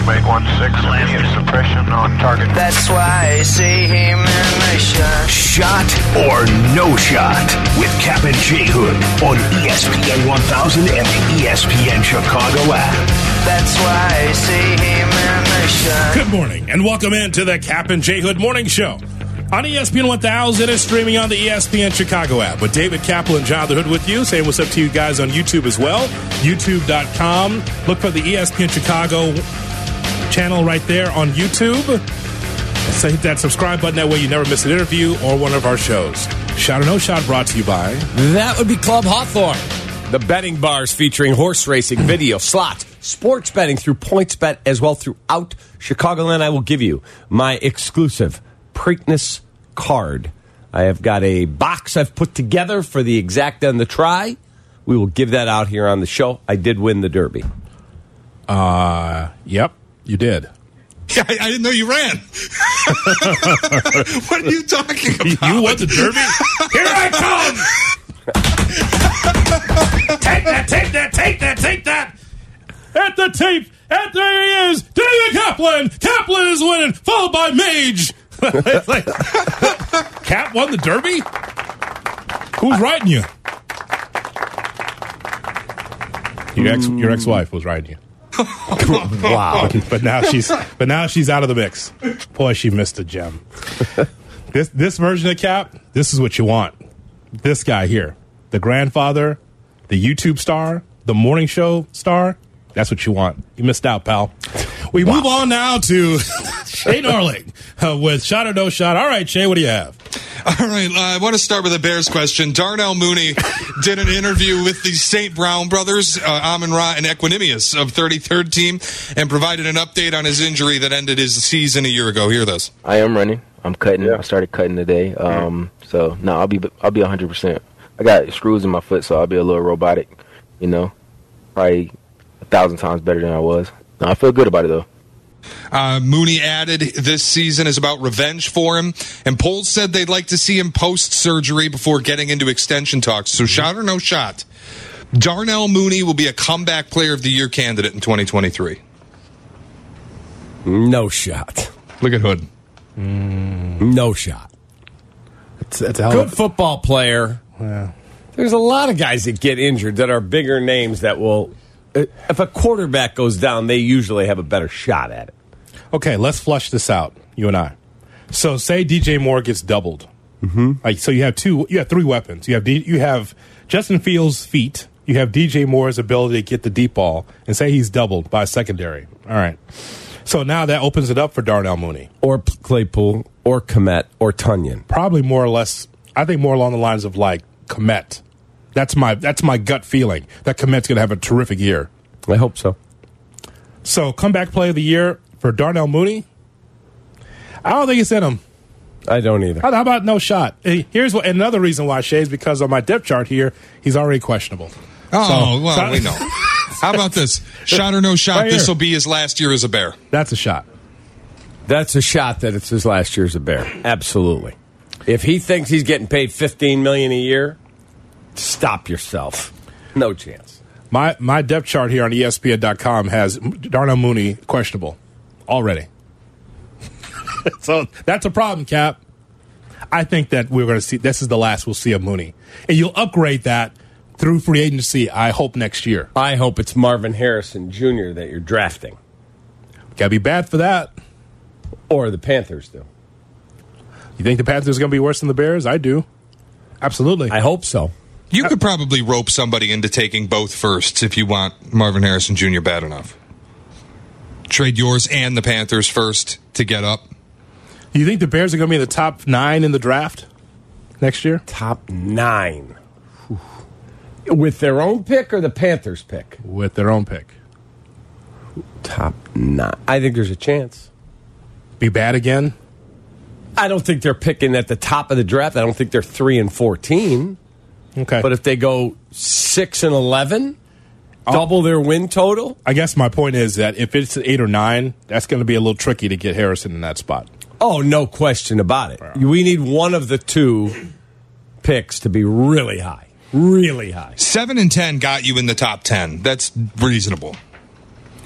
816, immediate suppression on target. That's why I see him in the shot. Shot or no shot with Cap and J Hood on ESPN 1000 and the ESPN Chicago app. That's why I see him in the shot. Good morning and welcome into the Cap and J Hood Morning Show. On ESPN 1000 and streaming on the ESPN Chicago app with David Kaplan and John the Hood with you. Saying what's up to you guys on YouTube as well. YouTube.com. Look for the ESPN Chicago channel right there on YouTube. So hit that subscribe button. That way you never miss an interview or one of our shows. Shot or No Shot brought to you by... That would be Club Hawthorne. The betting bars featuring horse racing, video, slots, sports betting through PointsBet as well throughout Chicagoland. I will give you my exclusive Preakness card. I have got a box I've put together for the exact and the try. We will give that out here on the show. I did win the Derby. Yep, you did. Yeah, I didn't know you ran. What are you talking about? You won the Derby? Here I come! Take that, take that, take that, take that! At the tape, and there he is, David Kaplan! Kaplan is winning, followed by Mage! It's like, Cap won the Derby? Who's riding you? Your ex-wife was riding you. Wow. But now she's out of the mix. Boy, she missed a gem. This version of Cap, this is what you want. This guy here, the grandfather, the YouTube star, the morning show star, that's what you want. You missed out, pal. We move on now to Shay Norling with Shot or No Shot. All right, Shay, what do you have? All right, I want to start with a Bears question. Darnell Mooney did an interview with the St. Brown brothers, Amon-Ra and Equanimous of 33rd team, and provided an update on his injury that ended his season a year ago. Hear this. I am running. I'm cutting. Yeah. I started cutting today. So no, I'll be 100%. I got screws in my foot, so I'll be a little robotic. You know, probably 1,000 times better than I was. No, I feel good about it though. Mooney added this season is about revenge for him, and polls said they'd like to see him post-surgery before getting into extension talks. So shot or no shot, Darnell Mooney will be a comeback player of the year candidate in 2023. No shot. Look at Hood. No shot. It's a hell Good of football player. Yeah. There's a lot of guys that get injured that are bigger names that will... If a quarterback goes down, they usually have a better shot at it. Okay, let's flush this out, you and I. So say DJ Moore gets doubled. Mm-hmm. Like, so you have three weapons. You have Justin Fields' feet. You have DJ Moore's ability to get the deep ball, and say he's doubled by a secondary. All right. So now that opens it up for Darnell Mooney. Or Claypool, or Kmet, or Tunyon. Probably more or less, I think more along the lines of like Kmet. That's my gut feeling that Kmet's going to have a terrific year. I hope so. So comeback play of the year for Darnell Mooney? I don't think it's in him. I don't either. How about no shot? Here's another reason why, Shay, is because on my depth chart here, he's already questionable. Oh, we know. How about this? Shot or no shot, Right this will be his last year as a Bear. That's a shot. That's a shot that it's his last year as a Bear. Absolutely. If he thinks he's getting paid $15 million a year, stop yourself. No chance. My depth chart here on ESPN.com has Darnell Mooney questionable already. So that's a problem, Cap. I think that we're going to see this is the last we'll see of Mooney. And you'll upgrade that through free agency, I hope, next year. I hope it's Marvin Harrison Jr. that you're drafting. Got to be bad for that. Or the Panthers do. You think the Panthers are going to be worse than the Bears? I do. Absolutely. I hope so. You could probably rope somebody into taking both firsts if you want Marvin Harrison Jr. bad enough. Trade yours and the Panthers first to get up. You think the Bears are going to be in the top 9 in the draft next year? Top 9. With their own pick or the Panthers pick? With their own pick. Top 9. I think there's a chance. Be bad again? I don't think they're picking at the top of the draft. I don't think they're 3 and 14. Okay. But if they go 6 and 11, double their win total. I guess my point is that if it's 8 or 9, that's going to be a little tricky to get Harrison in that spot. Oh, no question about it. We need one of the two picks to be really high. Really high. 7 and 10 got you in the top 10. That's reasonable.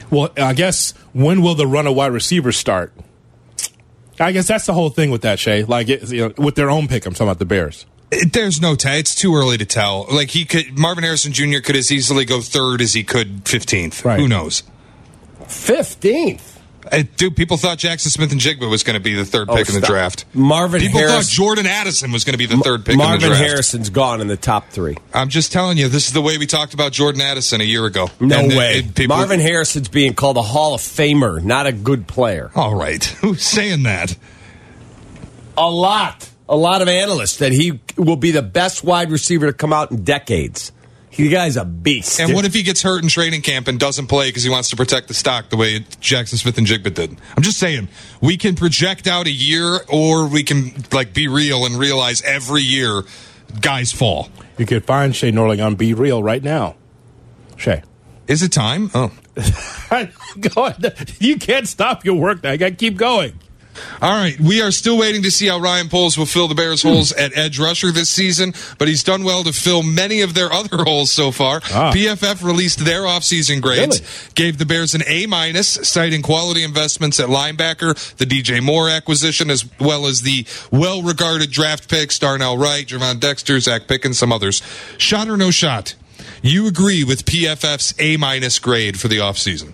Well, I guess when will the run of wide receivers start? I guess that's the whole thing with that, Shay. Like, with their own pick, I'm talking about the Bears. There's no tell. It's too early to tell. Like, Marvin Harrison Jr. could as easily go 3rd as he could 15th. Right. Who knows? 15th. Dude, people thought Jackson Smith-Njigba was going to be the 3rd pick in the draft. People thought Jordan Addison was going to be the 3rd pick in the draft. Marvin Harrison's gone in the top 3. I'm just telling you, this is the way we talked about Jordan Addison a year ago. No way. Marvin Harrison's being called a Hall of Famer, not a good player. All right. Who's saying that? A lot of analysts that he will be the best wide receiver to come out in decades. The guy's a beast. And what if he gets hurt in training camp and doesn't play because he wants to protect the stock the way Jackson Smith-Njigba did? I'm just saying, we can project out a year, or we can be real and realize every year guys fall. You could find Shay Norling on Be Real right now. Shay. Is it time? Oh. Go ahead. You can't stop your work now. You got to keep going. All right, we are still waiting to see how Ryan Poles will fill the Bears' holes at edge rusher this season, but he's done well to fill many of their other holes so far. PFF released their offseason grades, gave the Bears an A-, citing quality investments at linebacker, the DJ Moore acquisition, as well as the well-regarded draft picks, Darnell Wright, Javon Dexter, Zach Pickens, some others. Shot or no shot? You agree with PFF's A- grade for the offseason?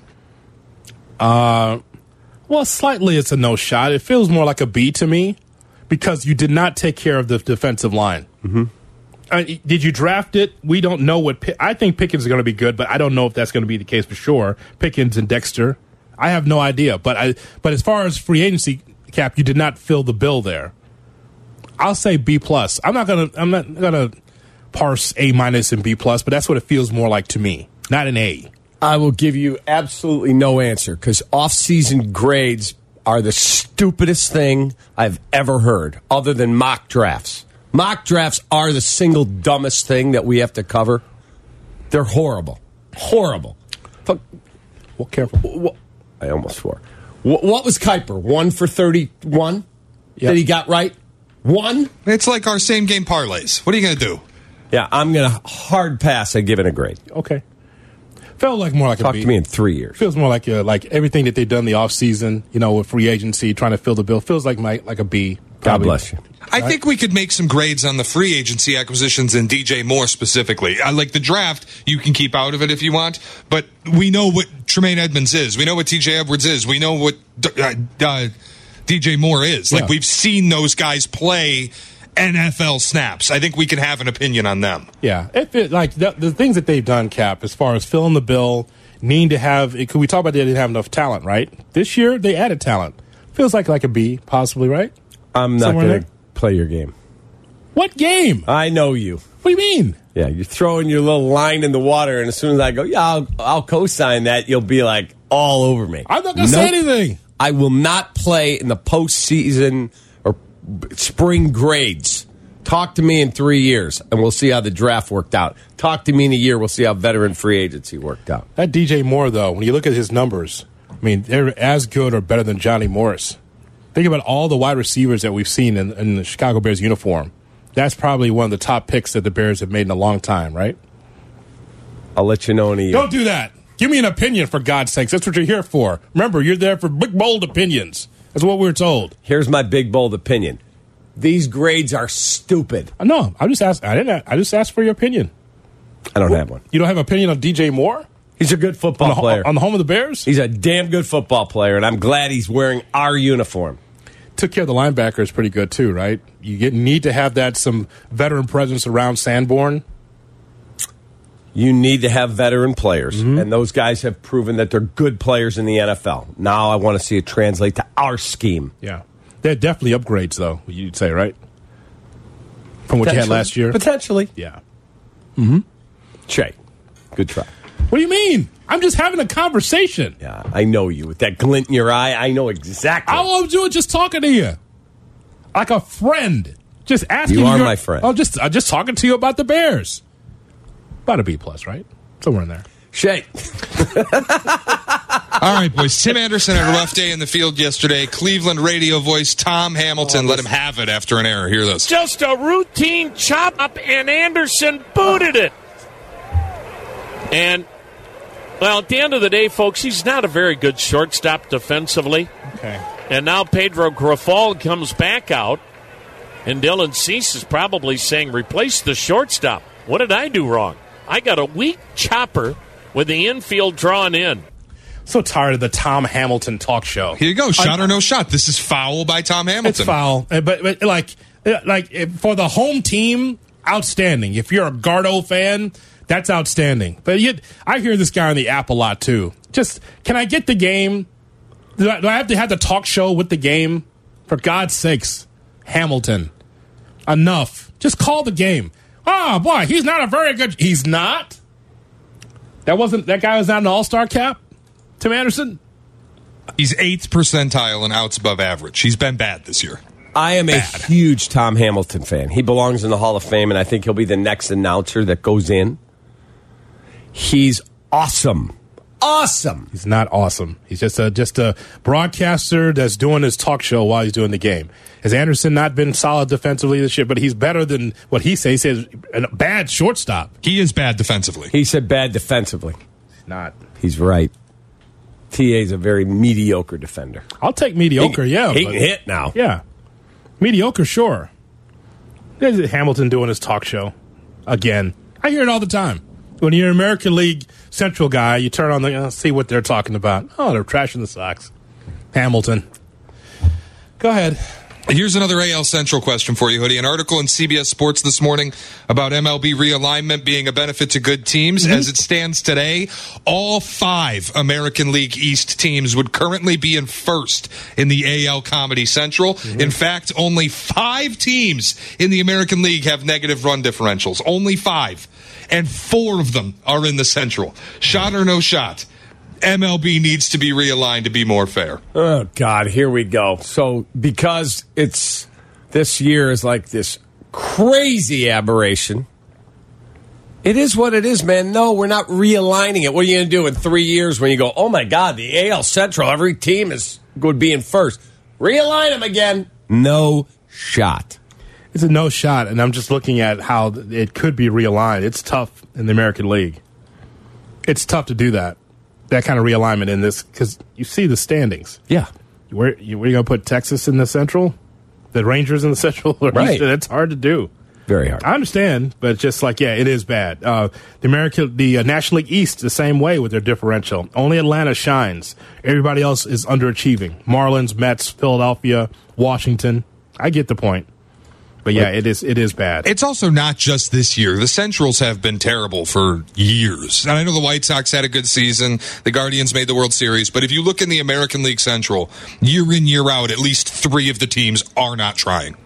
Well, slightly it's a no shot. It feels more like a B to me because you did not take care of the defensive line. Mm-hmm. Did you draft it? We don't know what I think Pickens is going to be good, but I don't know if that's going to be the case for sure. Pickens and Dexter, I have no idea. But as far as free agency cap, you did not fill the bill there. I'll say B plus. I'm not gonna parse A- and B plus, but that's what it feels more like to me. Not an A. I will give you absolutely no answer because off-season grades are the stupidest thing I've ever heard, other than mock drafts. Mock drafts are the single dumbest thing that we have to cover. They're horrible. Horrible. Well, careful. I almost swore. What was Kuiper? 1 for 31 that he got right? 1? It's like our same-game parlays. What are you going to do? Yeah, I'm going to hard pass at giving a grade. Okay. Felt like more like Talk a B. to me in 3 years. Feels more like everything that they've done in the offseason, with free agency, trying to fill the bill. Feels like a B. God bless you. I think we could make some grades on the free agency acquisitions and DJ Moore specifically. I like the draft. You can keep out of it if you want, but we know what Tremaine Edmonds is. We know what TJ Edwards is. We know what DJ Moore is. Like, we've seen those guys play NFL snaps. I think we can have an opinion on them. Yeah. The things that they've done, Cap, as far as filling the bill, needing to have, could we talk about they didn't have enough talent, right? This year, they added talent. Feels like a B, possibly, right? I'm not going to play your game. What game? I know you. What do you mean? Yeah, you're throwing your little line in the water, and as soon as I go, I'll co-sign that, you'll be all over me. I'm not going to say anything. I will not play in the postseason or spring grades. Talk to me in 3 years, and we'll see how the draft worked out. Talk to me in a year, we'll see how veteran free agency worked out. That DJ Moore, though, when you look at his numbers, they're as good or better than Johnny Morris. Think about all the wide receivers that we've seen in the Chicago Bears uniform. That's probably one of the top picks that the Bears have made in a long time, right? I'll let you know in a year. Don't do that. Give me an opinion, for God's sakes. That's what you're here for. Remember, you're there for big, bold opinions. That's what we're told. Here's my big, bold opinion. These grades are stupid. No, I just asked for your opinion. I don't have one. You don't have an opinion on DJ Moore? He's a good football player. On the home of the Bears? He's a damn good football player, and I'm glad he's wearing our uniform. Took care of the linebackers pretty good, too, right? You need to have some veteran presence around Sanborn. You need to have veteran players, and those guys have proven that they're good players in the NFL. Now I want to see it translate to our scheme. Yeah. They're definitely upgrades, though, you'd say, right? From what you had last year? Potentially. Yeah. Shay, good try. What do you mean? I'm just having a conversation. Yeah, I know you. With that glint in your eye, I know exactly. All I'm doing is just talking to you. Like a friend. Just asking you. You are my friend. I'm just talking to you about the Bears. About a B plus, right? Somewhere in there. Shay. All right, boys. Tim Anderson had a rough day in the field yesterday. Cleveland radio voice Tom Hamilton let him have it after an error. Hear this. Just a routine chop up, and Anderson booted it. And Well, at the end of the day, folks, he's not a very good shortstop defensively. Okay. And now Pedro Grifol comes back out, and Dylan Cease is probably saying, replace the shortstop. What did I do wrong? I got a weak chopper with the infield drawn in. So tired of the Tom Hamilton talk show. Here you go, shot or no shot. This is foul by Tom Hamilton. It's foul, but like for the home team, outstanding. If you're a Gardo fan, that's outstanding. But I hear this guy on the app a lot too. Just, can I get the game? Do I have to have the talk show with the game? For God's sakes, Hamilton, enough. Just call the game. Oh boy, he's not a very good. He's not. That guy was not an all-star cap. Tim Anderson? He's 8th percentile in outs above average. He's been bad this year. I am a huge Tom Hamilton fan. He belongs in the Hall of Fame, and I think he'll be the next announcer that goes in. He's awesome. Awesome. He's not awesome. He's just a broadcaster that's doing his talk show while he's doing the game. Has Anderson not been solid defensively this year? But he's better than what he says. He says a bad shortstop. He is bad defensively. He said bad defensively. He's not. He's right. TA's a very mediocre defender. I'll take mediocre, He can hit now. Yeah. Mediocre, sure. There's Hamilton doing his talk show again. I hear it all the time. When you're an American League Central guy, you turn on see what they're talking about. Oh, they're trashing the Sox. Hamilton. Go ahead. Here's another AL Central question for you, Hoodie. An article in CBS Sports this morning about MLB realignment being a benefit to good teams. As it stands today, all 5 American League East teams would currently be in first in the AL Comedy Central. In fact, only 5 teams in the American League have negative run differentials. Only 5. And 4 of them are in the Central. Shot or no shot? MLB needs to be realigned to be more fair. Oh, God, here we go. So, because this year is like this crazy aberration, it is what it is, man. No, we're not realigning it. What are you going to do in 3 years when you go, oh, my God, the AL Central, every team would be in first. Realign them again. No shot. It's a no shot, and I'm just looking at how it could be realigned. It's tough in the American League. It's tough to do that kind of realignment in this, because you see the standings. Yeah. Where you going to put Texas in the Central? The Rangers in the Central? Right. It's hard to do. Very hard. I understand, but just like, yeah, it is bad. The National League East, the same way with their differential. Only Atlanta shines. Everybody else is underachieving. Marlins, Mets, Philadelphia, Washington. I get the point. But yeah, it is bad. It's also not just this year. The Centrals have been terrible for years. And I know the White Sox had a good season. The Guardians made the World Series. But if you look in the American League Central, year in, year out, at least 3 of the teams are not trying.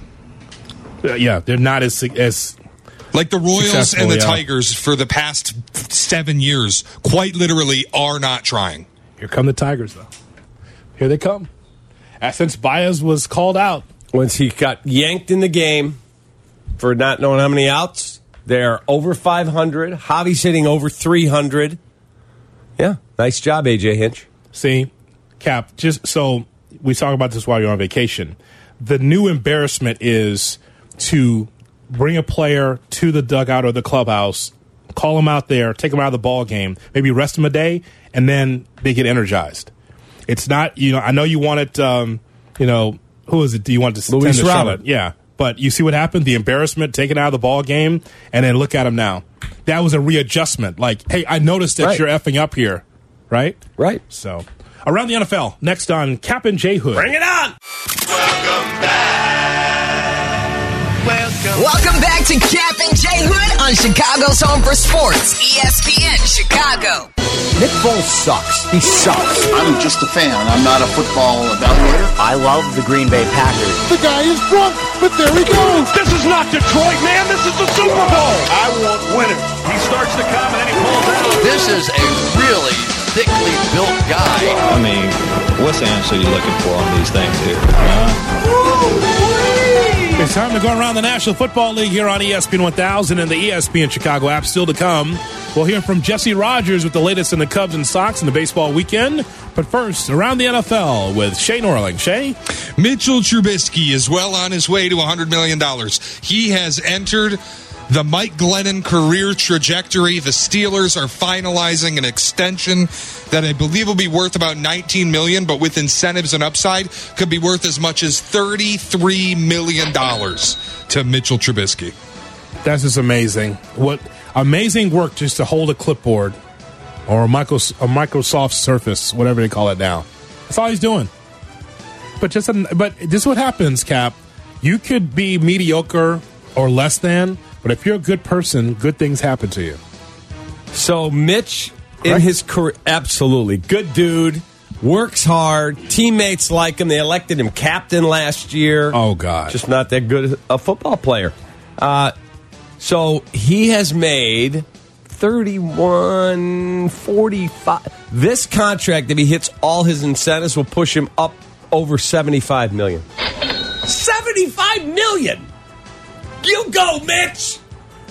Yeah, they're not as like the Royals and the Tigers for the past 7 years, quite literally are not trying. Here come the Tigers, though. Here they come. Since Baez was called out. Once he got yanked in the game for not knowing how many outs, they're over 500. Javi's hitting over 300. Yeah, nice job, AJ Hinch. See, Cap, just so we talk about this while you're on vacation. The new embarrassment is to bring a player to the dugout or the clubhouse, call him out there, take him out of the ball game, maybe rest him a day, and then they get energized. It's not, I know you want it, who is it? Do you want to Luis Robert? Yeah. But you see what happened? The embarrassment, taken out of the ball game, and then look at him now. That was a readjustment. Like, hey, I noticed that you're effing up here. Right? Right. So, around the NFL, next on Cap and J Hood. Bring it on! Welcome back. Welcome back to Cap and J Hood on Chicago's Home for Sports, ESPN Chicago. Nick Foles sucks. He sucks. I'm just a fan. I'm not a football evaluator. I love the Green Bay Packers. The guy is drunk, but there he goes. This is not Detroit, man. This is the Super Bowl. I want winners. He starts to come and then he pulls out. This is a really thickly built guy. I mean, what's the answer you're looking for on these things here? It's time to go around the National Football League here on ESPN 1000 and the ESPN Chicago app. Still to come, we'll hear from Jesse Rogers with the latest in the Cubs and Sox in the baseball weekend. But first, around the NFL with Shay Norling. Shay? Mitchell Trubisky is well on his way to $100 million. He has entered the Mike Glennon career trajectory. The Steelers are finalizing an extension that I believe will be worth about $19 million, but with incentives and upside, could be worth as much as $33 million to Mitchell Trubisky. That's just amazing. What amazing work just to hold a clipboard or a Microsoft Surface, whatever they call it now. That's all he's doing. But this is what happens, Cap. You could be mediocre or less than, but if you're a good person, good things happen to you. So Mitch, in his career, absolutely good dude, works hard. Teammates like him. They elected him captain last year. Oh God, just not that good a football player. So he has made 31.45. This contract, if he hits all his incentives, will push him up over $75 million. $75 million. You go, Mitch.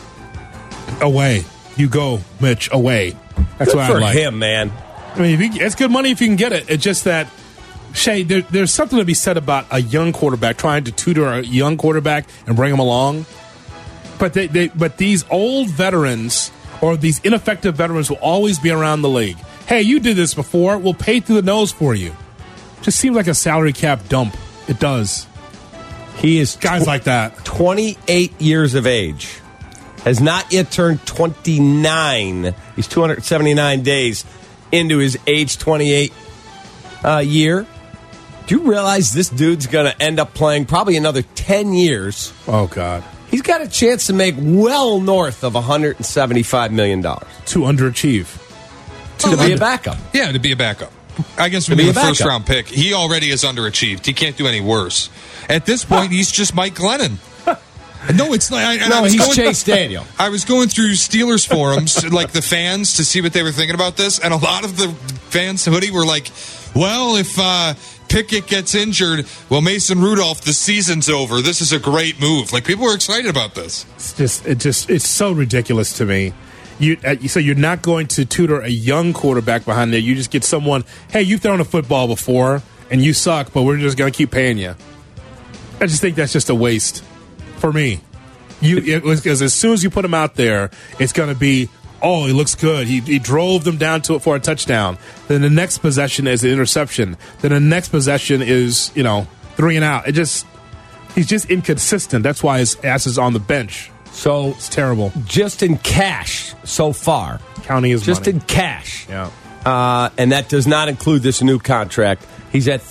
Away. You go, Mitch. Away. That's good what for I like. him, man. I mean, it's good money if you can get it. It's just that, Shay, there's something to be said about a young quarterback trying to tutor a young quarterback and bring him along. But but these old veterans or these ineffective veterans will always be around the league. Hey, you did this before. We'll pay through the nose for you. Just seems like a salary cap dump. It does. He is guys like that. 28 years of age. Has not yet turned 29. He's 279 days into his age 28 year. Do you realize this dude's going to end up playing probably another 10 years? Oh, God. He's got a chance to make well north of $175 million. To underachieve. To be a backup. Yeah, to be a backup. I guess with the first-round pick, he already is underachieved. He can't do any worse. At this point, he's just Mike Glennon. No, it's not. He's Chase Daniel. I was going through Steelers forums, like the fans, to see what they were thinking about this, and a lot of the fans, Hoodie, were like, well, if Pickett gets injured, well, Mason Rudolph, the season's over. This is a great move. Like, people were excited about this. It's so ridiculous to me. So you're not going to tutor a young quarterback behind there. You just get someone, hey, you've thrown a football before, and you suck, but we're just going to keep paying you. I just think that's just a waste for me. Because as soon as you put him out there, it's going to be, oh, he looks good. He drove them down to it for a touchdown. Then the next possession is an interception. Then the next possession is, 3 and out. He's just inconsistent. That's why his ass is on the bench. So it's terrible. Just in cash so far. Counting his just money. in cash. Yeah. And that does not include this new contract. He's at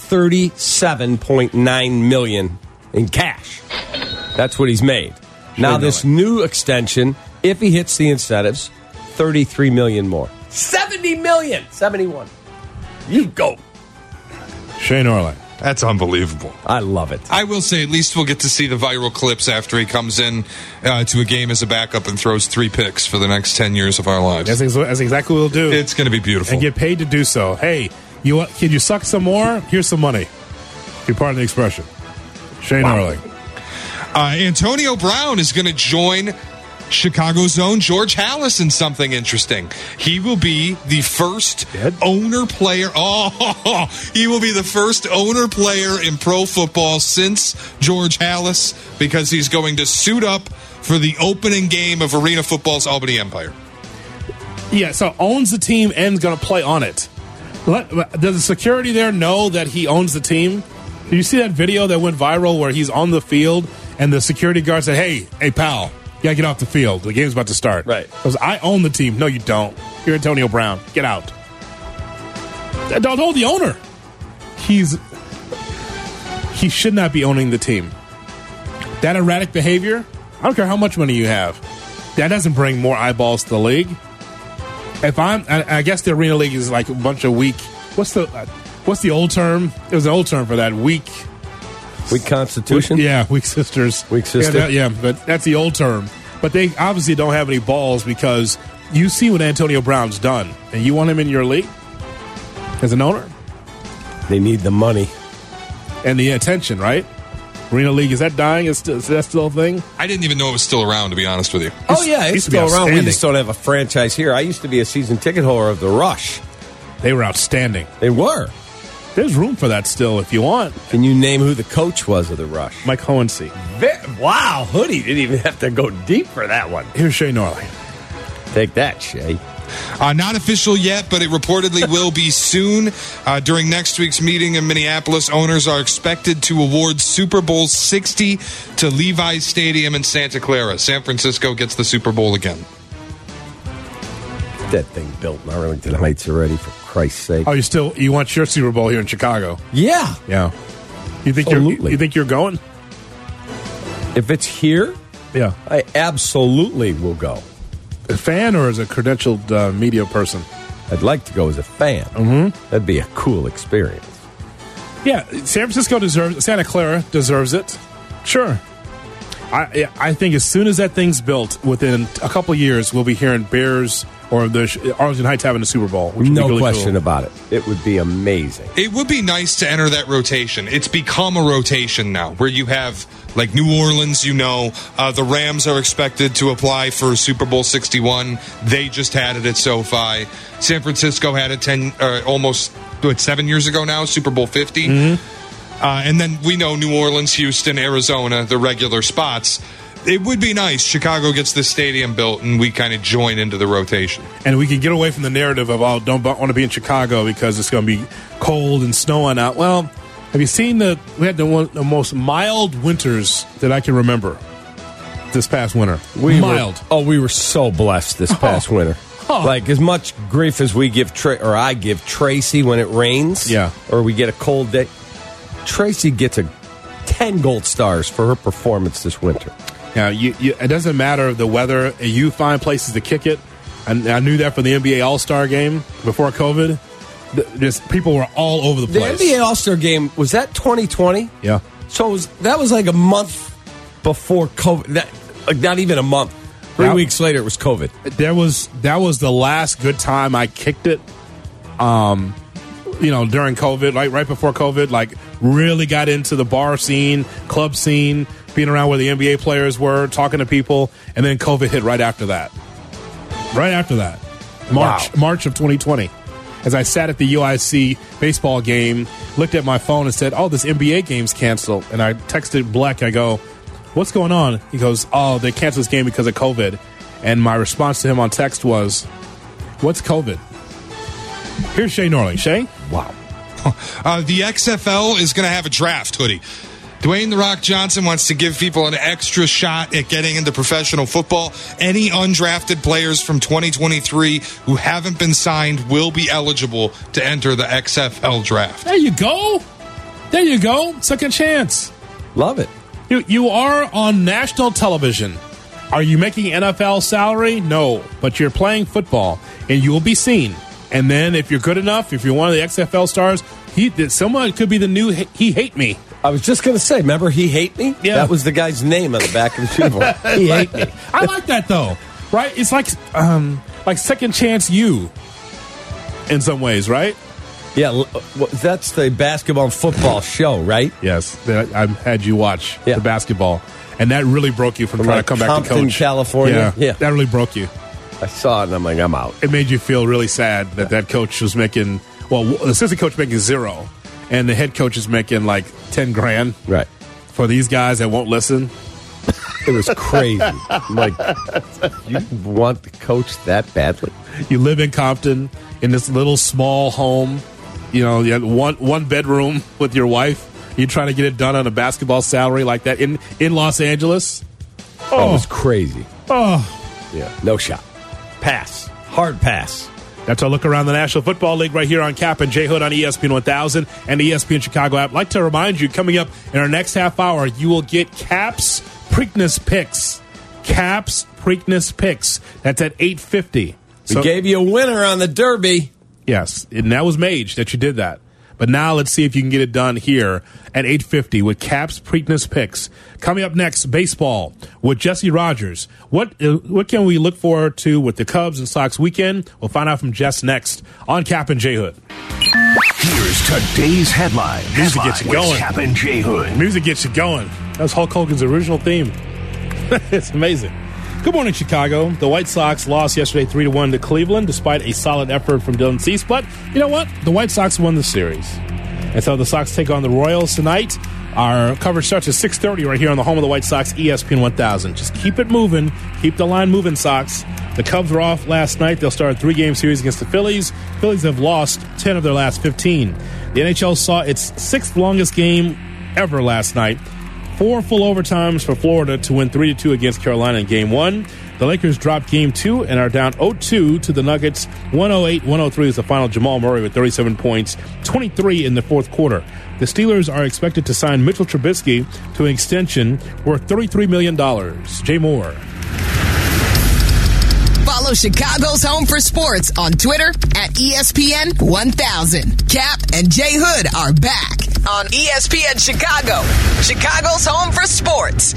$37.9 million in cash. That's what he's made. Now this new extension, if he hits the incentives, $33 million more. $70 million. 71. You go. Shane Orley. That's unbelievable. I love it. I will say, at least we'll get to see the viral clips after he comes in to a game as a backup and throws 3 picks for the next 10 years of our lives. That's exactly what we'll do. It's going to be beautiful. And get paid to do so. Hey, can you suck some more? Here's some money. You're part of the expression. Shane Orley. Antonio Brown is going to join Chicago's own George Halas in something interesting. He will be the first owner player. He will be the first owner player in pro football since George Halas, because he's going to suit up for the opening game of Arena Football's Albany Empire. Yeah, so owns the team and is going to play on it. Does the security there know that he owns the team? Did you see that video that went viral where he's on the field and the security guard said, hey, pal, you got to get off the field. The game's about to start. Right. Because I own the team. No, you don't. You're Antonio Brown. Get out. Don't hold the owner. He should not be owning the team. That erratic behavior, I don't care how much money you have. That doesn't bring more eyeballs to the league. I guess the Arena League is like a bunch of weak. What's the old term? It was an old term for that. Weak constitution? Weak sisters. Weak sister? Yeah, but that's the old term. But they obviously don't have any balls, because you see what Antonio Brown's done. And you want him in your league as an owner? They need the money. And the attention, right? Arena League, is that dying? Is that still a thing? I didn't even know it was still around, to be honest with you. Oh, yeah, it's still around. We just don't have a franchise here. I used to be a season ticket holder of the Rush. They were outstanding. They were. There's room for that still if you want. Can you name who the coach was of the Rush? Mike Hohensee. Wow, Hoodie didn't even have to go deep for that one. Here's Shay Norley. Take that, Shay. Not official yet, but it reportedly will be soon. During next week's meeting in Minneapolis, owners are expected to award Super Bowl 60 to Levi's Stadium in Santa Clara. San Francisco gets the Super Bowl again. That thing built in Arlington Heights already, for Christ's sake. Oh, you want your Super Bowl here in Chicago? Yeah. Yeah. You think you're going? If it's here, yeah, I absolutely will go. A fan or as a credentialed media person? I'd like to go as a fan. Mm-hmm. That'd be a cool experience. Yeah, San Francisco deserves it. Santa Clara deserves it. Sure. I think as soon as that thing's built, within a couple of years, we'll be hearing Bears or the Arlington Heights having a Super Bowl. Which would be really question cool. about it. It would be amazing. It would be nice to enter that rotation. It's become a rotation now where you have, like, New Orleans, the Rams are expected to apply for Super Bowl 61. They just had it at SoFi. San Francisco had it 7 years ago now, Super Bowl 50. Mm-hmm. And then we know New Orleans, Houston, Arizona, the regular spots. It would be nice. Chicago gets this stadium built, and we kind of join into the rotation. And we can get away from the narrative of, don't want to be in Chicago because it's going to be cold and snowing out. Well, have you seen we had the most mild winters that I can remember this past winter. We were so blessed this past winter. Like, as much grief as we give I give Tracy when it rains, or we get a cold day, Tracy gets 10 gold stars for her performance this winter. Now, it doesn't matter the weather. You find places to kick it. And I knew that from the NBA All-Star game before COVID. Just people were all over the place. The NBA All-Star game, was that 2020? Yeah. So that was like a month before COVID. Not even a month. 3 weeks later, it was COVID. That was the last good time I kicked it. During COVID, right before COVID, really got into the bar scene, club scene, being around where the NBA players were, talking to people, and then COVID hit right after that. March of 2020. As I sat at the UIC baseball game, looked at my phone and said, this NBA game's canceled. And I texted Bleck, I go, what's going on? He goes, they canceled this game because of COVID. And my response to him on text was, what's COVID? Here's Shay Norling. Shay? Wow. The XFL is going to have a draft, Hoodie. Dwayne "The Rock" Johnson wants to give people an extra shot at getting into professional football. Any undrafted players from 2023 who haven't been signed will be eligible to enter the XFL draft. There you go. Second chance. Love it. You are on national television. Are you making NFL salary? No. But you're playing football, and you will be seen. And then if you're good enough, if you're one of the XFL stars, someone could be the new He Hate Me. I was just going to say, remember He Hate Me? Yeah. That was the guy's name on the back of the Super Bowl. He Hate Me. I like that, though. Right? It's like Second Chance You in some ways, right? Yeah, that's the basketball and football show, right? Yes. I had you watch the basketball. And that really broke you from trying to come back to coach. California. Yeah. That really broke you. I saw it, and I'm like, I'm out. It made you feel really sad that coach was making, the assistant coach making $0, and the head coach is making like $10,000. Right. For these guys that won't listen. It was crazy. Like, you want the coach that badly? You live in Compton in this little small home. You have one bedroom with your wife. You trying to get it done on a basketball salary like that in Los Angeles. It was crazy. Yeah, no shot. Pass. Hard pass. That's our look around the National Football League right here on Cap and J Hood on ESPN 1000 and the ESPN Chicago app. I'd like to remind you, coming up in our next half hour, you will get Cap's Preakness Picks. Cap's Preakness Picks. That's at 8:50. We gave you a winner on the Derby. Yes, and that was Mage that you did that. But now let's see if you can get it done here at 8:50 with Cap's Preakness Picks. Coming up next, baseball with Jesse Rogers. What can we look forward to with the Cubs and Sox weekend? We'll find out from Jess next on Cap and J Hood. Here's today's headline. Music gets you going. Cap and J Hood. Music gets you going. That's Hulk Hogan's original theme. It's amazing. Good morning, Chicago. The White Sox lost yesterday 3-1 to Cleveland despite a solid effort from Dylan Cease. But you know what? The White Sox won the series. And so the Sox take on the Royals tonight. Our coverage starts at 6:30 right here on the home of the White Sox, ESPN 1000. Just keep it moving. Keep the line moving, Sox. The Cubs were off last night. They'll start a 3-game series against the Phillies. Phillies have lost 10 of their last 15. The NHL saw its 6th longest game ever last night. 4 full overtimes for Florida to win 3-2 against Carolina in Game 1. The Lakers dropped Game 2 and are down 0-2 to the Nuggets. 108-103 is the final. Jamal Murray with 37 points, 23 in the fourth quarter. The Steelers are expected to sign Mitchell Trubisky to an extension worth $33 million. Jay Moore. Follow Chicago's Home for Sports on Twitter at ESPN 1000. Cap and Jay Hood are back on ESPN Chicago, Chicago's Home for Sports.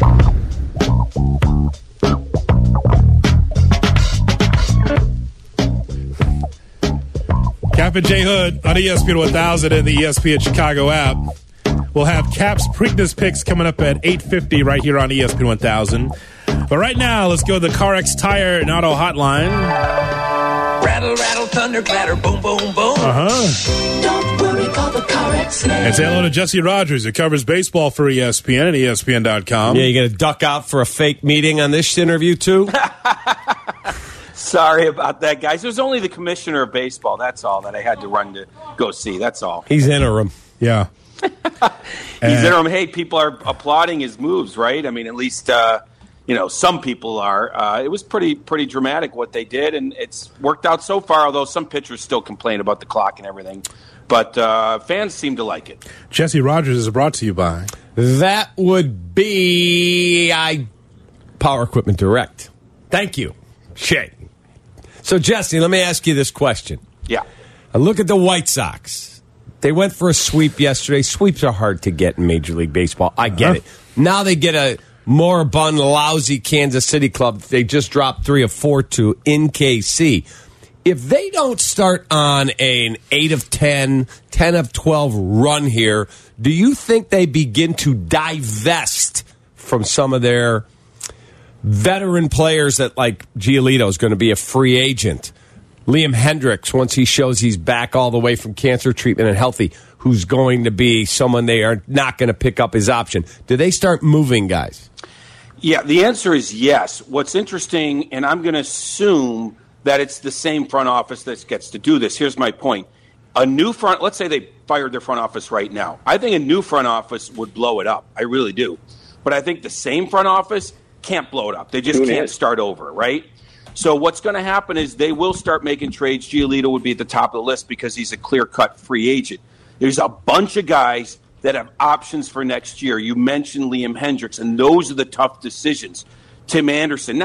Cap and Jay Hood on ESPN 1000 and the ESPN Chicago app. We'll have Cap's Preakness picks coming up at 8:50 right here on ESPN 1000. But right now, let's go to the CarX Tire and Auto Hotline. Rattle, rattle, thunder, clatter, boom, boom, boom. Don't worry, call the CarX man. And say hello to Jesse Rogers, who covers baseball for ESPN and ESPN.com. Yeah, you going to duck out for a fake meeting on this interview, too? Sorry about that, guys. It was only the commissioner of baseball. That's all that I had to run to go see. That's all. He's interim. Yeah. He's interim. Hey, people are applauding his moves, right? I mean, at least, some people are. It was pretty dramatic what they did, and it's worked out so far, although some pitchers still complain about the clock and everything. But fans seem to like it. Jesse Rogers is brought to you by? That would be Power Equipment Direct. Thank you, Shay. So, Jesse, let me ask you this question. Yeah. I look at the White Sox. They went for a sweep yesterday. Sweeps are hard to get in Major League Baseball. I get it. Now they get a moribund, lousy Kansas City club they just dropped 3 of 4 to in KC. If they don't start on an 8 of 10, 10 of 12 run here, do you think they begin to divest from some of their veteran players that, like Giolito, is going to be a free agent? Liam Hendricks, once he shows he's back all the way from cancer treatment and healthy, who's going to be someone they are not going to pick up his option. Do they start moving guys? Yeah, the answer is yes. What's interesting, and I'm going to assume that it's the same front office that gets to do this. Here's my point. Let's say they fired their front office right now. I think a new front office would blow it up. I really do. But I think the same front office can't blow it up. They just can't start over, right? So what's going to happen is they will start making trades. Giolito would be at the top of the list because he's a clear-cut free agent. There's a bunch of guys that have options for next year. You mentioned Liam Hendricks, and those are the tough decisions. Tim Anderson,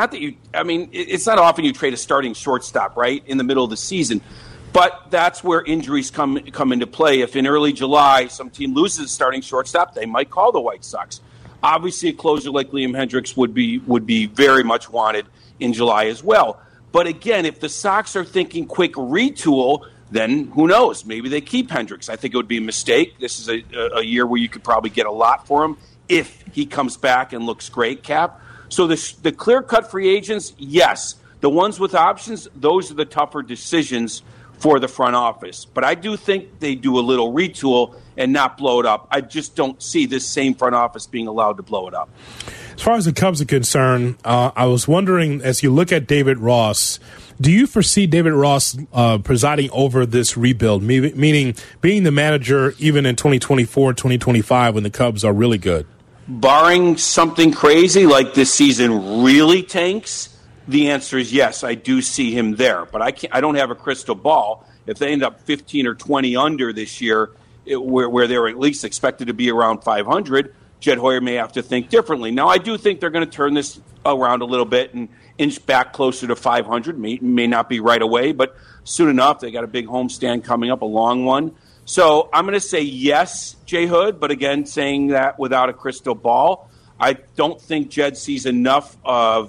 it's not often you trade a starting shortstop, right, in the middle of the season. But that's where injuries come into play. If in early July some team loses a starting shortstop, they might call the White Sox. Obviously, a closer like Liam Hendricks would be very much wanted in July as well. But again, if the Sox are thinking quick retool, then who knows? Maybe they keep Hendricks. I think it would be a mistake. This is a year where you could probably get a lot for him if he comes back and looks great, Cap. So the clear-cut free agents, yes. The ones with options, those are the tougher decisions for the front office. But I do think they do a little retool and not blow it up. I just don't see this same front office being allowed to blow it up. As far as the Cubs are concerned, I was wondering, as you look at David Ross, do you foresee David Ross presiding over this rebuild, meaning being the manager even in 2024, 2025 when the Cubs are really good? Barring something crazy like this season really tanks, the answer is yes, I do see him there. But I don't have a crystal ball. If they end up 15 or 20 under this year, where they're at least expected to be around 500, Jed Hoyer may have to think differently. Now, I do think they're going to turn this around a little bit and inch back closer to 500. May not be right away, but soon enough. They got a big homestand coming up, a long one. So I'm going to say yes, Jay Hood, but again, saying that without a crystal ball. I don't think Jed sees enough of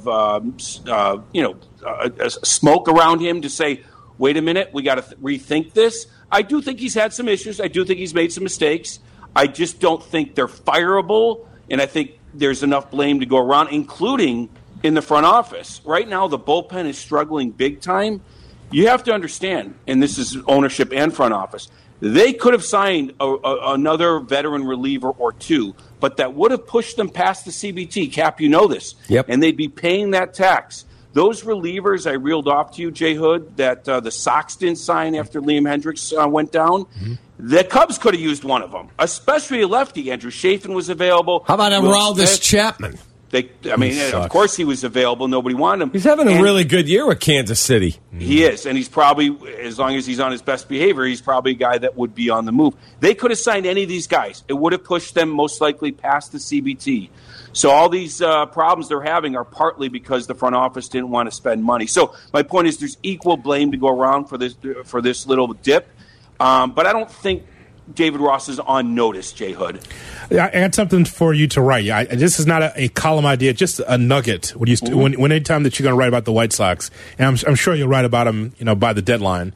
smoke around him to say, wait a minute, we got to rethink this. I do think he's had some issues. I do think he's made some mistakes. I just don't think they're fireable, and I think there's enough blame to go around, including in the front office. Right now, the bullpen is struggling big time. You have to understand, and this is ownership and front office, They could have signed another veteran reliever or two, but that would have pushed them past the CBT. Cap, you know this. Yep. And they'd be paying that tax. Those relievers I reeled off to you, Jay Hood, that the Sox didn't sign after Liam Hendricks went down, the Cubs could have used one of them, especially a lefty. Andrew Chafin was available. How about Aroldis Chapman? Of course he was available. Nobody wanted him. He's having a really good year with Kansas City. He is, and he's probably, as long as he's on his best behavior, he's probably a guy that would be on the move. They could have signed any of these guys. It would have pushed them most likely past the CBT. So all these problems they're having are partly because the front office didn't want to spend money. So my point is there's equal blame to go around for this little dip. But I don't think David Ross is on notice, Jay Hood. I had something for you to write. This is not a column idea, just a nugget. When anytime that you're going to write about the White Sox, and I'm sure you'll write about them, by the deadline.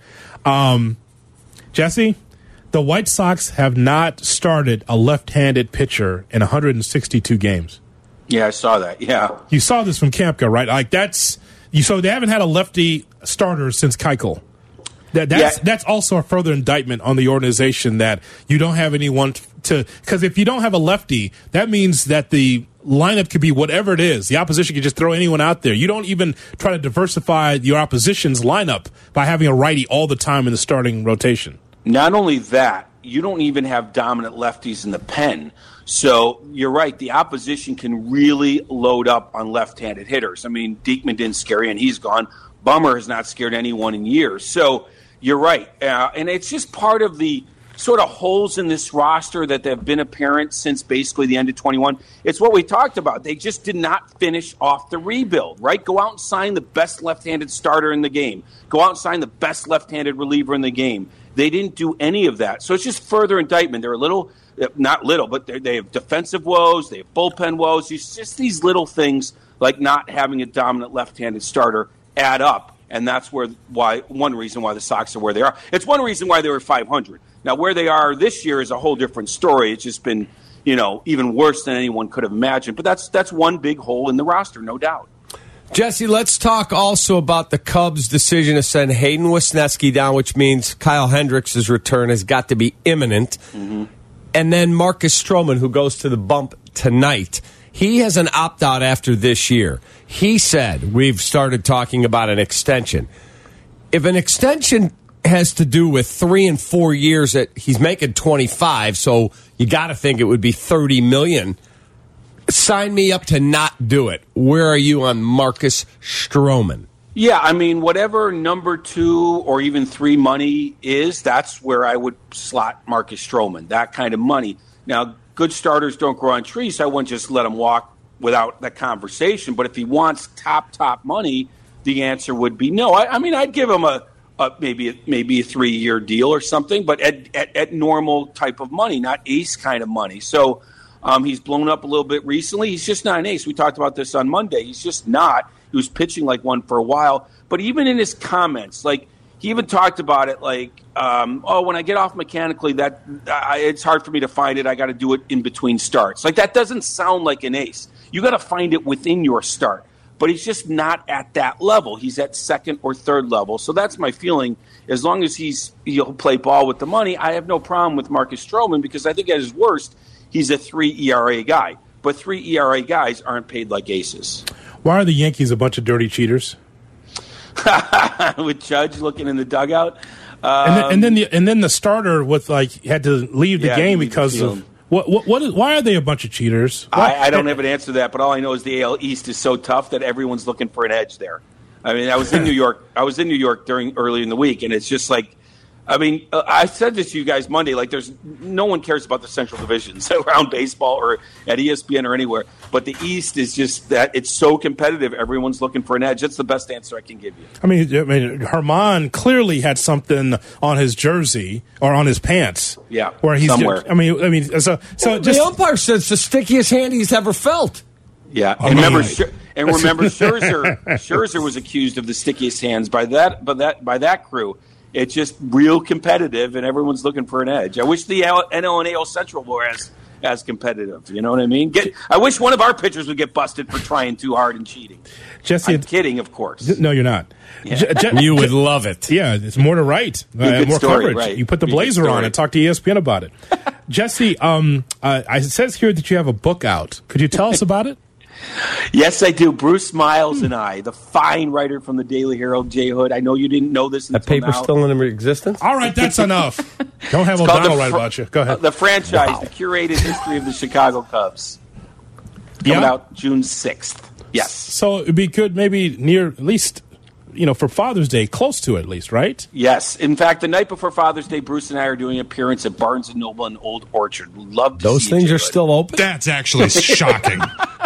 Jesse, the White Sox have not started a left-handed pitcher in 162 games. Yeah, I saw that. Yeah, you saw this from Kampka, right? So they haven't had a lefty starter since Keuchel. That's also a further indictment on the organization that you don't have anyone because if you don't have a lefty, that means that the lineup could be whatever it is. The opposition could just throw anyone out there. You don't even try to diversify your opposition's lineup by having a righty all the time in the starting rotation. Not only that, you don't even have dominant lefties in the pen. So you're right. The opposition can really load up on left-handed hitters. I mean, Diekman didn't scare you, and he's gone. Bummer has not scared anyone in years. So you're right. And it's just part of the sort of holes in this roster that have been apparent since basically the end of 21. It's what we talked about. They just did not finish off the rebuild, right? Go out and sign the best left-handed starter in the game. Go out and sign the best left-handed reliever in the game. They didn't do any of that. So it's just further indictment. They're a little, not little, but they have defensive woes. They have bullpen woes. It's just these little things like not having a dominant left-handed starter add up. And that's one reason why the Sox are where they are. It's one reason why they were 500. Now, where they are this year is a whole different story. It's just been, even worse than anyone could have imagined. But that's one big hole in the roster, no doubt. Jesse, let's talk also about the Cubs' decision to send Hayden Wesneski down, which means Kyle Hendricks' return has got to be imminent. Mm-hmm. And then Marcus Stroman, who goes to the bump tonight. He has an opt-out after this year. He said, we've started talking about an extension. If an extension has to do with 3 and 4 years, he's making 25, so you got to think it would be $30 million. Sign me up to not do it. Where are you on Marcus Stroman? Yeah, I mean, whatever number 2 or even 3 money is, that's where I would slot Marcus Stroman, that kind of money. Now, good starters don't grow on trees, so I wouldn't just let him walk without that conversation. But if he wants top money, the answer would be no. I mean, I'd give him maybe a 3-year deal or something, but at normal type of money, not ace kind of money. So he's blown up a little bit recently. He's just not an ace. We talked about this on Monday. He's just not. He was pitching like one for a while. But even in his comments, like he even talked about it like, when I get off mechanically, it's hard for me to find it. I got to do it in between starts. Like that doesn't sound like an ace. You got to find it within your start. But he's just not at that level. He's at second or third level. So that's my feeling. As long as he'll play ball with the money, I have no problem with Marcus Stroman because I think at his worst, he's a 3 ERA guy. But 3 ERA guys aren't paid like aces. Why are the Yankees a bunch of dirty cheaters? With Judge looking in the dugout. And then the starter had to leave the game because of why are they a bunch of cheaters? I don't have an answer to that, but all I know is the AL East is so tough that everyone's looking for an edge there. I mean, I was in New York early in the week, and it's just like, I mean, I said this to you guys Monday. Like, no one cares about the Central divisions around baseball or at ESPN or anywhere. But the East is just that it's so competitive. Everyone's looking for an edge. That's the best answer I can give you. I mean, Herman clearly had something on his jersey or on his pants. Yeah, where he's somewhere. So the umpire says the stickiest hand he's ever felt. Yeah, and remember Scherzer was accused of the stickiest hands by that crew. It's just real competitive, and everyone's looking for an edge. I wish the NL and AL Central were as competitive. You know what I mean? I wish one of our pitchers would get busted for trying too hard and cheating. Jesse, I'm kidding, of course. No, you're not. Yeah. You would love it. Yeah, it's more to write. More story, coverage. right. You put the blazer on and talk to ESPN about it. Jesse, it says here that you have a book out. Could you tell us about it? Yes, I do. Bruce Miles and I, the fine writer from the Daily Herald, Jay Hood. I know you didn't know this until That paper's now. still in existence? All right, that's enough. Don't have O'Donnell write about you. Go ahead. The franchise, the curated history of the Chicago Cubs. Coming out June 6th. Yes. So it'd be good maybe near at least, for Father's Day, close to it at least, right? Yes. In fact, the night before Father's Day, Bruce and I are doing an appearance at Barnes & Noble and Old Orchard. Love to Those see things you, are still open? That's actually shocking.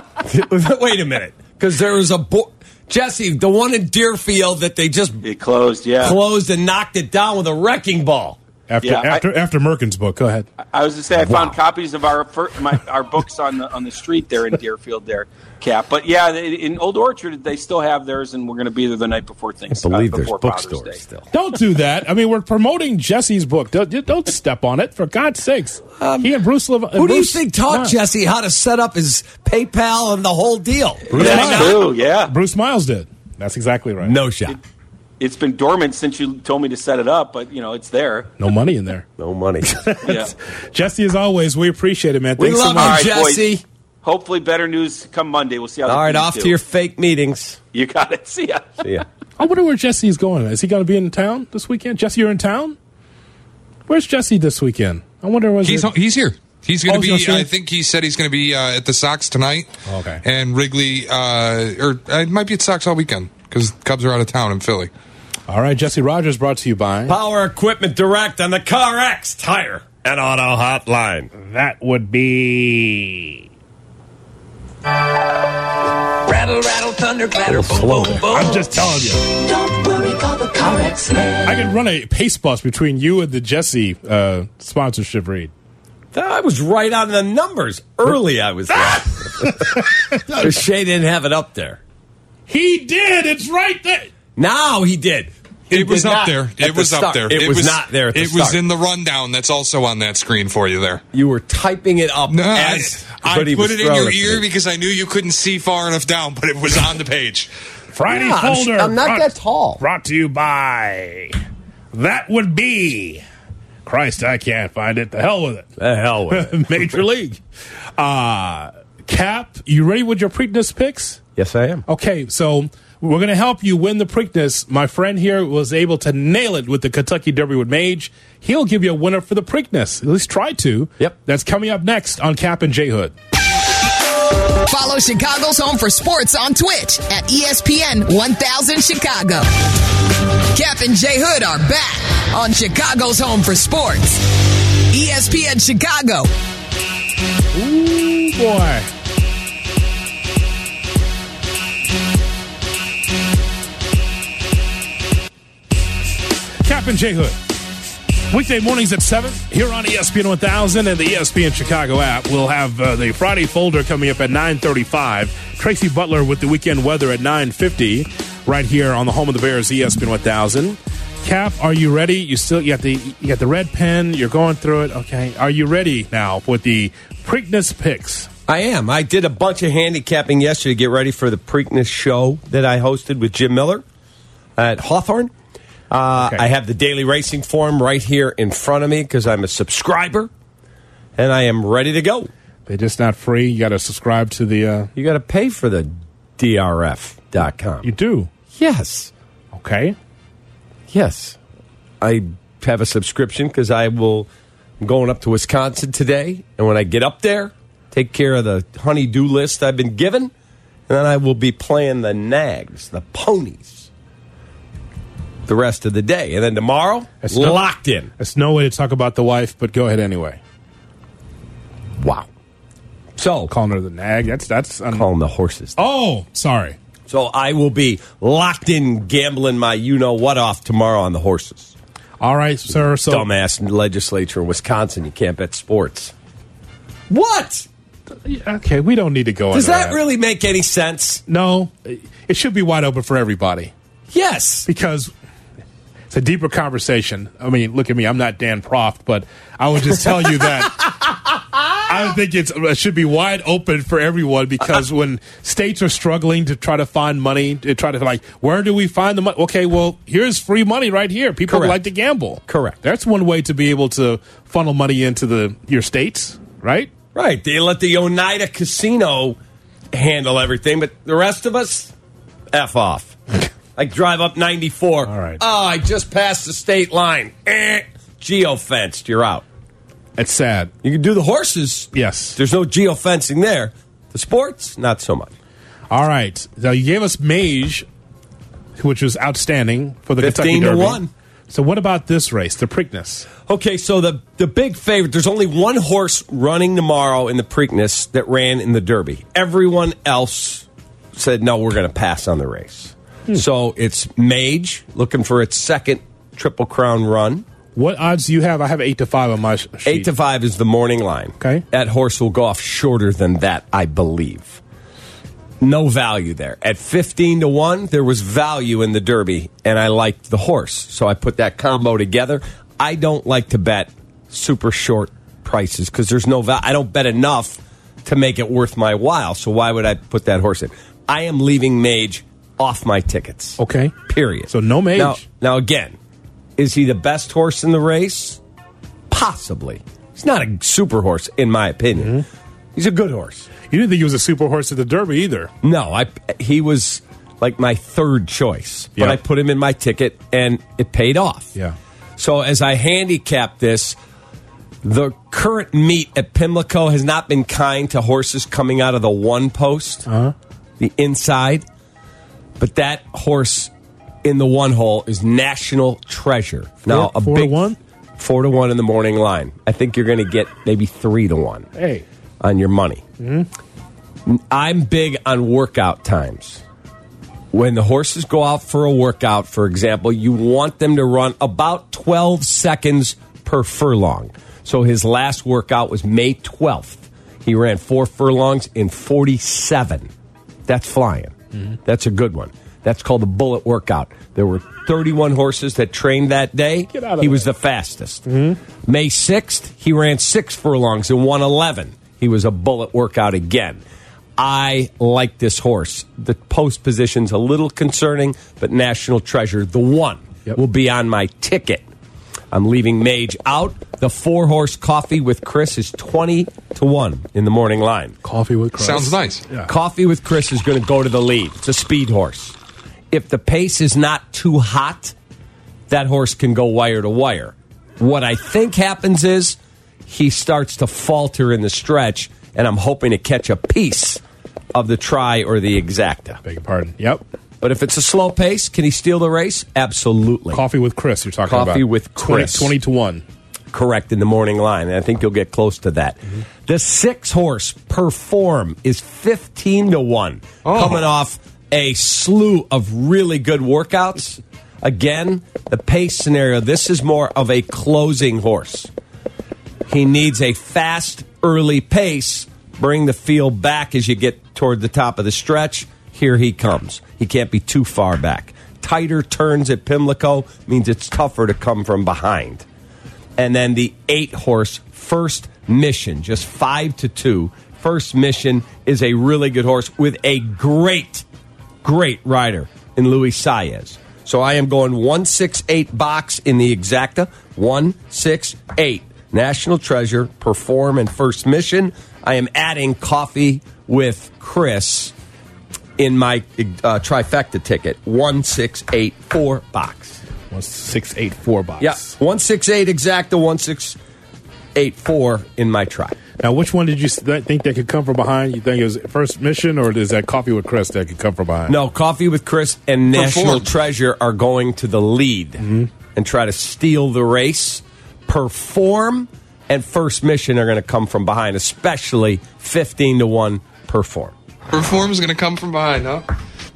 Wait a minute. Because there was Jesse, the one in Deerfield that they just It closed, yeah. closed and knocked it down with a wrecking ball. After Merkin's book, go ahead. I was to say I found copies of our books on the street there in Deerfield there, Cap. But yeah, in Old Orchard they still have theirs, and we're going to be there the night before things. I believe there's before bookstores Father's Day. still. Don't do that. I mean, we're promoting Jesse's book. Don't step on it, for God's sakes. He and Bruce live. Who do you think taught Jesse how to set up his PayPal and the whole deal? That's true, yeah. Bruce Miles did. That's exactly right. No shot. It's been dormant since you told me to set it up, but it's there. No money in there. No money. Yeah. Jesse, as always, we appreciate it, man. We Thanks love so much. you, Jesse. Boys, hopefully better news come Monday. We'll see how All right, the teams off do. to your fake meetings. You got it. See ya. See ya. I wonder where Jesse is going. Is he going to be in town this weekend? Jesse, you're in town? Where's Jesse this weekend? I wonder where He's here. He's going to be. I think he said he's going to be at the Sox tonight. Okay. And Wrigley, or it might be at Sox all weekend because Cubs are out of town in Philly. All right, Jesse Rogers brought to you by Power Equipment Direct on the CarX Tire and Auto Hotline. That would be Rattle, rattle, thunder, clatter, boom, boom, boom. I'm just telling you. Don't worry, call the CarX man. I could run a pace bus between you and the Jesse sponsorship read. I was right on the numbers. Early I was there. Shea didn't have it up there. He did. It's right there. Now he did. It was up there. It was up there. It was not there at the start. It was in the rundown that's also on that screen for you there. You were typing it up. No, I put it in your ear me. because I knew you couldn't see far enough down, but it was on the page. Friday folder. I'm not that tall. Brought to you by That Would Be. Christ, I can't find it. The hell with it. The hell with it. Major League. Cap, you ready with your Preakness picks? Yes, I am. Okay, so we're going to help you win the Preakness. My friend here was able to nail it with the Kentucky Derby with Mage. He'll give you a winner for the Preakness. At least try to. Yep. That's coming up next on Cap and J Hood. Follow Chicago's Home for Sports on Twitch at ESPN 1000 Chicago. Cap and J Hood are back on Chicago's Home for Sports. ESPN Chicago. Ooh, boy. Cap and J Hood. Weekday mornings at 7 here on ESPN 1000 and the ESPN Chicago app. We'll have the Friday folder coming up at 9:35. Tracy Butler with the weekend weather at 9:50 right here on the home of the Bears, ESPN 1000. Cap, are you ready? You got the red pen. You're going through it. Okay. Are you ready now with the Preakness picks? I am. I did a bunch of handicapping yesterday to get ready for the Preakness show that I hosted with Jim Miller at Hawthorne. Okay. I have the Daily Racing Form right here in front of me because I'm a subscriber, and I am ready to go. They're just not free. You got to subscribe to the... You got to pay for the DRF.com. You do? Yes. Okay. Yes. I have a subscription because I'm going up to Wisconsin today, and when I get up there, take care of the honey-do list I've been given, and then I will be playing the nags, the ponies, the rest of the day. And then tomorrow, locked in. There's no way to talk about the wife, but go ahead anyway. Wow. So, calling her the nag, that's calling the horses. Oh, sorry. So I will be locked in gambling my you-know-what off tomorrow on the horses. All right, sir. So dumbass legislature in Wisconsin, you can't bet sports. What? Okay, we don't need to go Does into that really make any sense? No. It should be wide open for everybody. Yes. Because it's a deeper conversation. I mean, look at me. I'm not Dan Proft, but I would just tell you that I think it should be wide open for everyone because when states are struggling to try to find money, to try to where do we find the money? Okay, well, here's free money right here. People like to gamble. Correct. That's one way to be able to funnel money into your states, right? Right. They let the Oneida Casino handle everything, but the rest of us, F off. Drive up 94. All right. Oh, I just passed the state line. Geofenced. You're out. It's sad. You can do the horses. Yes. There's no geofencing there. The sports, not so much. All right. Now, you gave us Mage, which was outstanding for the Kentucky Derby. 15-1. So what about this race, the Preakness? Okay, so the big favorite, there's only one horse running tomorrow in the Preakness that ran in the Derby. Everyone else said, no, we're going to pass on the race. So it's Mage, looking for its second Triple Crown run. What odds do you have? I have 8-5 on my sheet. 8-5 is the morning line. Okay. That horse will go off shorter than that, I believe. No value there. At 15-1, there was value in the Derby, and I liked the horse. So I put that combo together. I don't like to bet super short prices because there's no value. I don't bet enough to make it worth my while. So why would I put that horse in? I am leaving Mage off my tickets. Okay. Period. So no Mage. Now again, is he the best horse in the race? Possibly. He's not a super horse, in my opinion. Mm-hmm. He's a good horse. You didn't think he was a super horse at the Derby either. No, he was like my third choice. But I put him in my ticket, and it paid off. Yeah. So as I handicap this, the current meet at Pimlico has not been kind to horses coming out of the one post, the inside. But that horse in the one hole is National Treasure. Now, a 4-1? 4-1 in the morning line. I think you're going to get maybe 3-1 on your money. Mm-hmm. I'm big on workout times. When the horses go out for a workout, for example, you want them to run about 12 seconds per furlong. So his last workout was May 12th. He ran 4 furlongs in 47. That's flying. Mm-hmm. That's a good one. That's called the bullet workout. There were 31 horses that trained that day. He was the fastest. Mm-hmm. May 6th, he ran 6 furlongs in 111. He was a bullet workout again. I like this horse. The post position's a little concerning, but National Treasure, the one, will be on my ticket. I'm leaving Mage out. The 4-horse Coffee with Chris is 20-1 in the morning line. Coffee with Chris. Sounds nice. Yeah. Coffee with Chris is going to go to the lead. It's a speed horse. If the pace is not too hot, that horse can go wire to wire. What I think happens is he starts to falter in the stretch, and I'm hoping to catch a piece of the try or the exacta. Beg your pardon. Yep. But if it's a slow pace, can he steal the race? Absolutely. Coffee with Chris, you're talking about. Coffee with Chris. 20-1. Correct, in the morning line. And I think you'll get close to that. Mm-hmm. The 6-horse Perform is 15-1. Coming off a slew of really good workouts. Again, the pace scenario, this is more of a closing horse. He needs a fast, early pace. Bring the field back as you get toward the top of the stretch. Here he comes. He can't be too far back. Tighter turns at Pimlico means it's tougher to come from behind. And then the 8-horse First Mission, just 5-2. First Mission is a really good horse with a great rider in Luis Saez. So I am going 168 box in the exacta. 168. National Treasure, Perform, and First Mission. I am adding Coffee with Chris in my trifecta ticket. 1684 box. 1684 box. Yeah, 168 exacta, 1684 in my try. Now, which one did you think that could come from behind? You think it was First Mission, or is that Coffee with Chris that could come from behind? No, Coffee with Chris and National Treasure are going to the lead and try to steal the race. Perform and First Mission are going to come from behind, especially 15-1 Perform. Perform is going to come from behind, huh?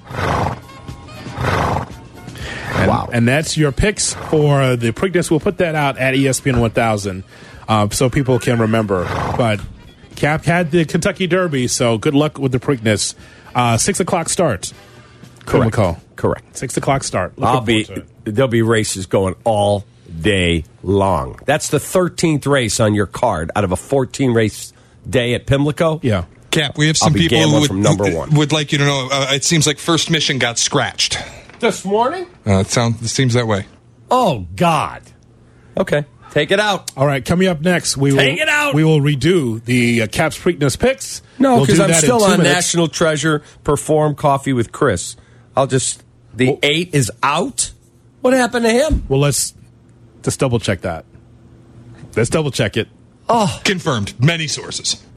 Wow. And that's your picks for the Preakness. We'll put that out at ESPN 1000 so people can remember. But Cap had the Kentucky Derby, so good luck with the Preakness. 6 o'clock start. Correct. 6 o'clock start. There'll be races going all day long. That's the 13th race on your card out of a 14-race day at Pimlico. Yeah. Cap, we have some I'll be people gambling who from number one. would like you to know. It seems like First Mission got scratched. This morning? It seems that way. Oh, God. Okay. Take it out. All right, coming up next, we will redo the Caps Preakness picks. No, because I'm still on minutes. National Treasure Perform Coffee with Chris. The 8 is out? What happened to him? Well, let's just double check that. Let's double check it. Confirmed. Many sources.